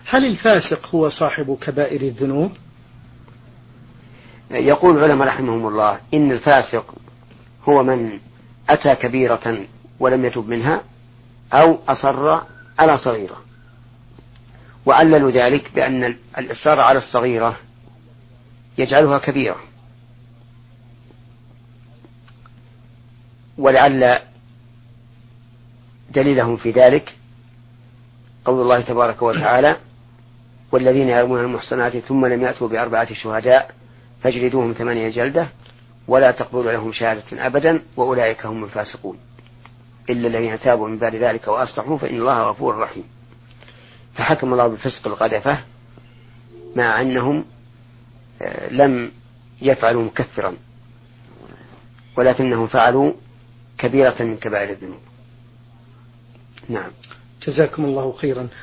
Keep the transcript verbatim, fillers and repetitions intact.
هل الفاسق هو صاحب كبائر الذنوب؟ يقول العلماء رحمهم الله إن الفاسق هو من أتى كبيرة ولم يتب منها أو أصر على صغيرة، وعللوا ذلك بأن الإصرار على الصغيرة يجعلها كبيرة، ولعل دليلهم في ذلك قول الله تبارك وتعالى: والذين يرمون المحصنات ثم لم يأتوا بأربعة شهداء فاجلدوهم ثمانية جلدة ولا تقبلوا لهم شهادة أبدا وأولئك هم الفاسقون إلا الذين تابوا من بعد ذلك وأصلحوا فإن الله غفور رحيم. فحكم الله بفسق القذفة مع أنهم لم يفعلوا مكفرا، ولكنهم فعلوا كبيرة من كبائر الذنوب. نعم. جزاكم الله خيرا.